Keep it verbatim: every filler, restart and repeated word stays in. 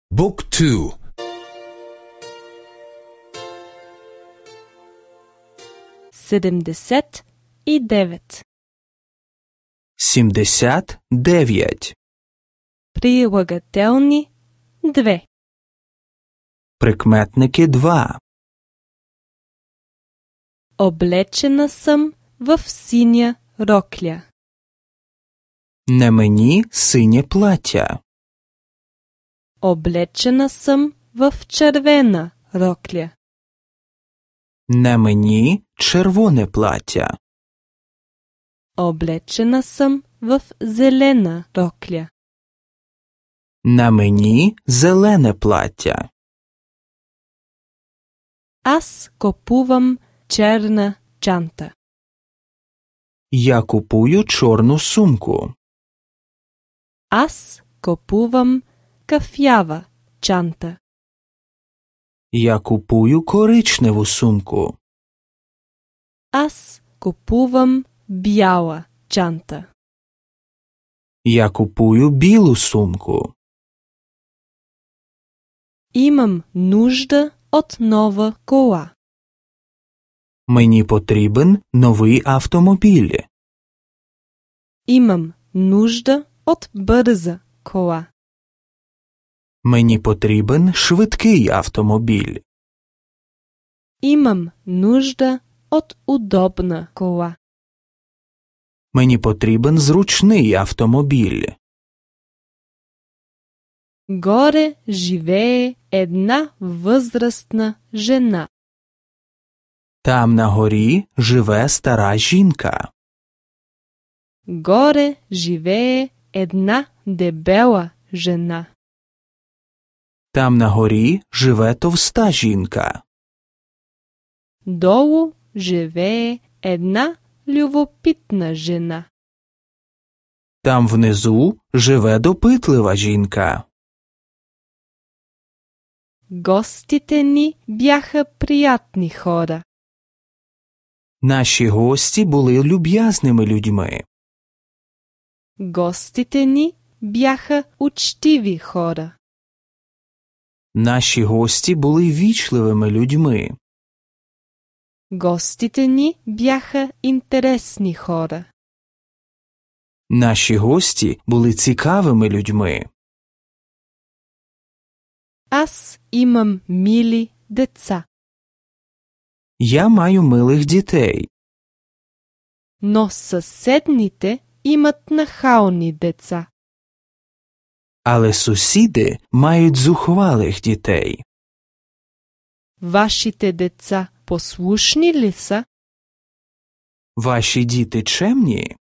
Book two. седемдесет и девет. сімдесят дев'ять. Прилагателни две. Прикметники два. Облечена съм в синя рокля. На мені синє плаття. Облечена съм в червена рокля. На мені червоне плаття. Облечена съм в зелена рокля. На мені зелене плаття. Аз купувам черна чанта. Я купую чорну сумку. Аз купувам кафява чанта. Я купую коричневу сумку. Аз купувам бяла чанта. Я купую білу сумку. Имам нужда от нова кола. Мені потрібен новий автомобіль. Имам нужда от бърза кола. Мені потрібен швидкий автомобіль. Имам нужда от удобна кола. Мені потрібен зручний автомобіль. Горе живее една възрастна жена. Там на горі живе стара жінка. Горе живее една дебела жена. Там на горі живе товста жінка. Долу живее една любопитна жена. Там внизу живе допитлива жінка. Гостите ни бяха приятни хора. Наші гості були люб'язними людьми. Гостите ни бяха учтиви хора. Наші гості були вічливими людьми. Гостите ни бяха интересни хора. Наші гості були цікавими людьми. Аз имам мили деца. Я маю милих дітей. Но съседните имат нахални деца. Але сусіди мають зухвалих дітей. Вашите деца послушни ли са? Ваші діти чемні?